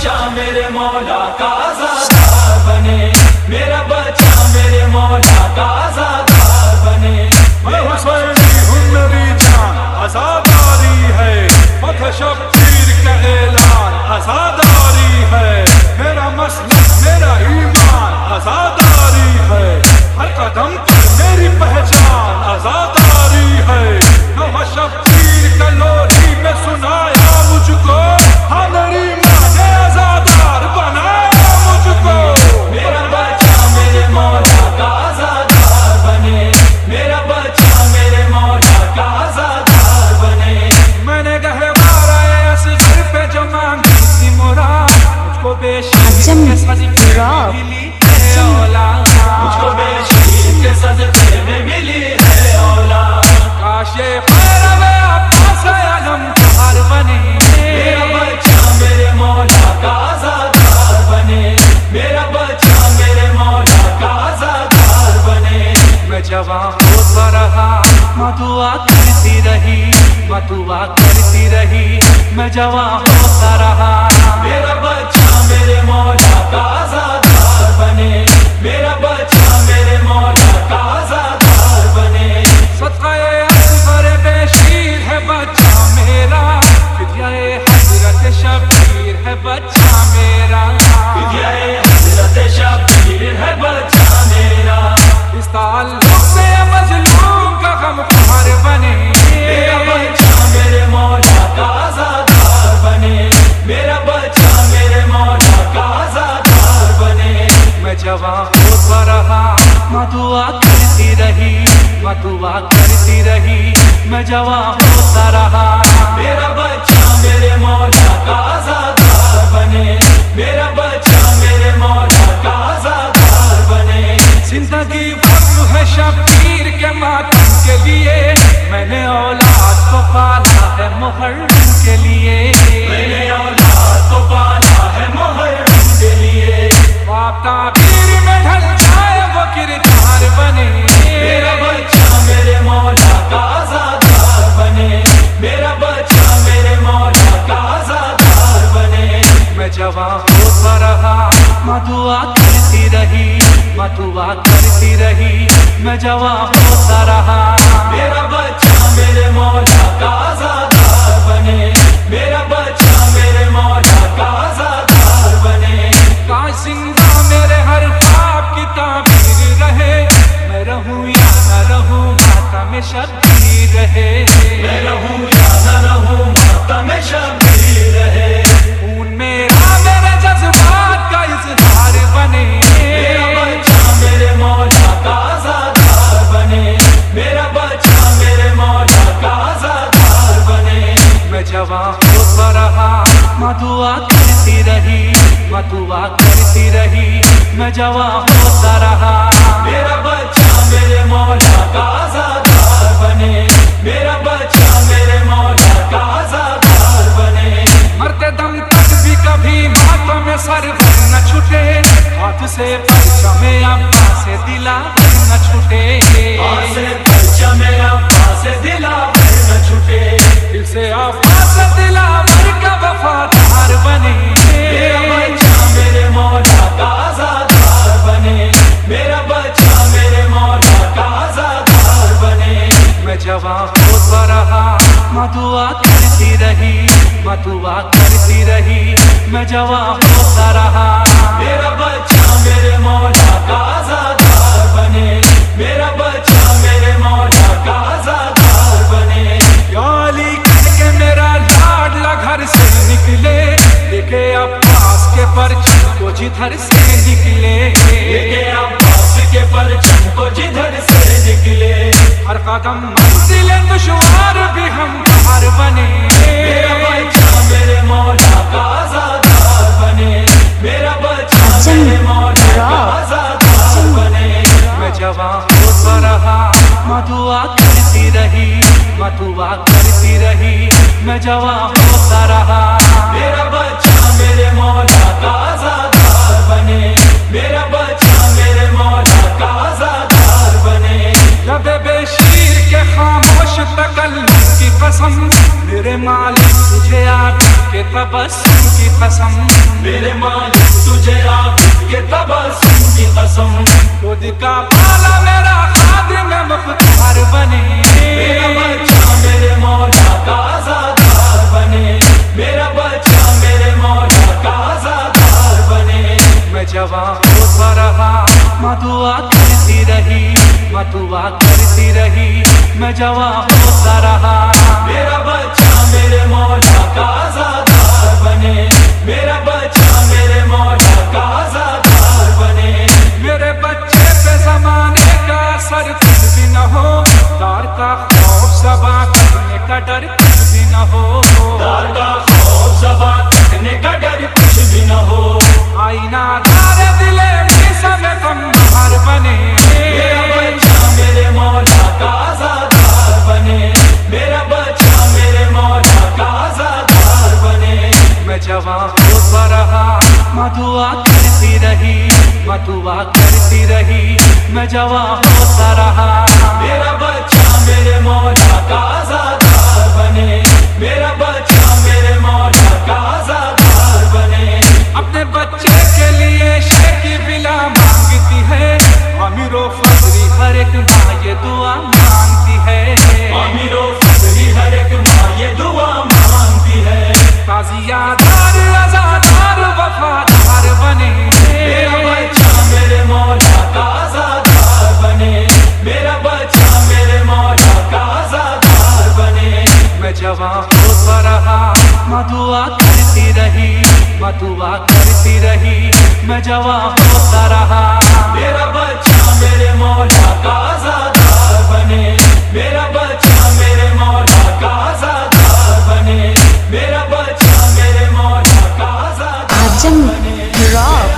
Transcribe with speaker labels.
Speaker 1: بچہ میرے مولا کا آزادار بنے، میرا بچہ میرے مولا کا آزادار بنے۔
Speaker 2: میں حسینی ہوں میری جان آزاداری ہے، فتح شبیر کا اعلان آزاداری ہے، میرا مسلک میرا ایمان آزاداری ہے، ہر قدم پر میری پہچان آزاداری ہے۔ نوح شبیر کا لوری میں سنایا مجھ کو، ہاں میری ماں نے آزادار بنایا مجھ کو۔
Speaker 1: میرا بچہ میرے مولا کا آزادار بنے، میرا بچہ میرے مولا کا آزادار بنے۔
Speaker 2: میں نے گہوارہ اصغر پہ جو مانگی تھی مراد، مجھ کو بے شیر کے صدقے میں ملی ہے اولاد،
Speaker 1: مجھ کو بے شیر کے صدقے میں ملی ہے اولاد۔
Speaker 2: کاش یہ پیرو عباس علم بہار بنے،
Speaker 1: میرا بچہ میرے مولا کا آزادار بنے، میرا بچہ میرے مولا کا آزادار بنے۔
Speaker 2: میں جوان ہوتا رہا، ماں دعا کرتی رہی، ماں دعا کرتی رہی، میں جوان ہوتا رہا۔
Speaker 1: میرا بچہ میرے مولا کا آزادار بنے، میرا بچہ میرے مولا کا آزادار بنے۔
Speaker 2: صدقہ اصغر بے شیر ہے بچہ میرا، فدیہ حضرت شبیر ہے بچہ میرا،
Speaker 1: فدیہ حضرت شبیر ہے بچہ میرا۔
Speaker 2: اس تعلق سے مظلوم کا غم خار بنے،
Speaker 1: میرا بچہ میرے مولا کا آزادار بنے، میرا بچہ میرے مولا کا آزادار بنے۔
Speaker 2: میں جوان ہوتا رہا، ماں دعا کرتی رہی، ماں دعا کرتی رہی، میں جوان ہوتا رہا۔
Speaker 1: میرا بچہ میرے مولا کا آزادار بنے، میرا بچہ میرے مولا کا آزادار بنے۔
Speaker 2: زندگی وقف ہے شبیر کے ماتم کے لیے، میں نے اولاد کو پالا ہے محرم کے لیے،
Speaker 1: میں نے اولاد کو پالا ہے محرم کے لیے۔
Speaker 2: خواب تعبیر میں ڈھل جائے وہ کردار بنے،
Speaker 1: میرا بچہ میرے مولا کا آزادار بنے، میرا بچہ میرے مولا کا آزادار بنے۔
Speaker 2: میں جوان ہوتا رہا، ماں دعا کرتی رہی، ماں دعا کرتی رہی، میں جوان ہوتا رہا۔
Speaker 1: میرا بچہ میرے مولا کا آزادار بنے، میرا بچہ میرے مولا کا آزادار بنے۔
Speaker 2: کاش زندہ میرے ہر خواب کی تعبیر رہے، میں رہوں یا نہ رہوں ماتم شبیر رہے،
Speaker 1: میں رہوں یا نہ رہوں ماتم شبیر رہے۔
Speaker 2: خون میرا میرے جذبات کا اظہار بنے،
Speaker 1: میرا بچہ میرے مولا کا آزادار بنے، میرا بچہ میرے مولا کا آزادار بنے۔
Speaker 2: میں جوان ہوتا رہا، ماں دعا کرتی رہی، ماں دعا کرتی رہی، میں جوان ہوتا رہا۔
Speaker 1: میرا بچہ میرے مولا کا آزادار بنے، میرا بچہ میرے مولا کا آزادار بنے۔
Speaker 2: مرتے دم تک بھی کبھی ماتم میں سر نہ چھٹے، ہاتھ سے پرچم عباس سے دلاور نہ چھٹے،
Speaker 1: ہاتھ سے پرچم عباس سے دلاور نہ چھٹے،
Speaker 2: دل سے عباس سے دلاور کا وفادار بنے۔
Speaker 1: میرا بچہ میرے مولا کا آزادار بنے، میرا بچہ میرے مولا کا آزادار بنے۔
Speaker 2: میں جوان ہوتا رہا، ماں دعا کرتی رہی، ماں دعا کرتی رہی، میں جوان ہوتا رہا۔
Speaker 1: میرا بچہ میرے مولا کا آزادار بنے، میرا بچہ میرے مولا کا آزادار بنے۔
Speaker 2: یا علی کہہ کے میرا لاڈلا گھر سے نکلے، دیکھے عباس کے پرچم کو جدھر سے نکلے،
Speaker 1: دیکھے عباس کے پرچم کو جدھر سے نکلے۔
Speaker 2: ہر قدم منزل دشوار بھی ہم باہر بنے،
Speaker 1: میرا بچہ میرے مولا کا آزادار بنے، میرا بچہ میرے مولا کا آزادار بنے۔
Speaker 2: میں جوان ہوتا رہا، ماں دعا کرتی رہی، ماں دعا کرتی رہی، میں جوان ہوتا رہا۔
Speaker 1: میرا بچہ میرے مولا کا آزادار بنے، میرا بچہ میرے مولا کا آزادار بنے۔
Speaker 2: لب بے شیر کے خاموش تکلم کی قسم، میرے مالک تجھے آپ کے تبسم कसम,
Speaker 1: मेरे मालिक तुझे आबिद के तबस्सुम की कसम,
Speaker 2: खुद का पाला मेरा खादिम मुख्तार बने,
Speaker 1: मेरा बच्चा मेरे मौला का आज़ादार बने, मेरा बच्चा मेरे मौला का आज़ादार बने।
Speaker 2: मैं जवां होता रहा, माँ दुआ करती रही, माँ दुआ करती रही, मैं जवां होता रहा।
Speaker 1: मेरा बच्चा मेरे मौला का आज़ादार बने, मेरा बच्चा मेरे मौला का आज़ादार बने।
Speaker 2: मेरे बच्चे पे ज़माने का असर कुछ भी न हो, दार का खौफ ज़बा करने का डर कुछ भी न हो,
Speaker 1: दार का खौफ ज़बा करने का डर कुछ भी न हो।
Speaker 2: आईना दार दिले मीसा में गम बहार बने,
Speaker 1: मेरा बच्चा मेरे मौला का आज़ादार बने, मेरा बच्चा मेरे मौला का आज़ादार बने।
Speaker 2: मैं जवां होता रहा, माँ दुआ करती रही, माँ दुआ करती रही, मैं जवां होता रहा।
Speaker 1: मेरा बच्चा मेरे मौला का आज़ादार बने, मेरा बच्चा मेरे मौला का आज़ादार बने।
Speaker 2: अपने बच्चे के लिए शेखी बिला मांगती है, अमीरो फजरी हर एक माँ ये दुआ मांगती है,
Speaker 1: अमीरो फजरी हर एक माँ ये दुआ मांगती है।
Speaker 2: ताज़ियादार आज़ादार वफादार बने,
Speaker 1: मेरा बच्चा मेरे मौला का आज़ादार बने, मेरा बच्चा मेरे मौला का आज़ादार बने।
Speaker 2: मैं जवां होता रहा, माँ दुआ करती रही, माँ दुआ करती रही, मैं जवां होता रहा।
Speaker 1: मेरा बच्चा मेरे मौला का आज़ादार बने, मेरा बच्चा मेरे मौला का आज़ादार बने, मेरा बच्चा मेरे मौला का आज़ादार
Speaker 3: आजम
Speaker 1: बने।
Speaker 3: रॉक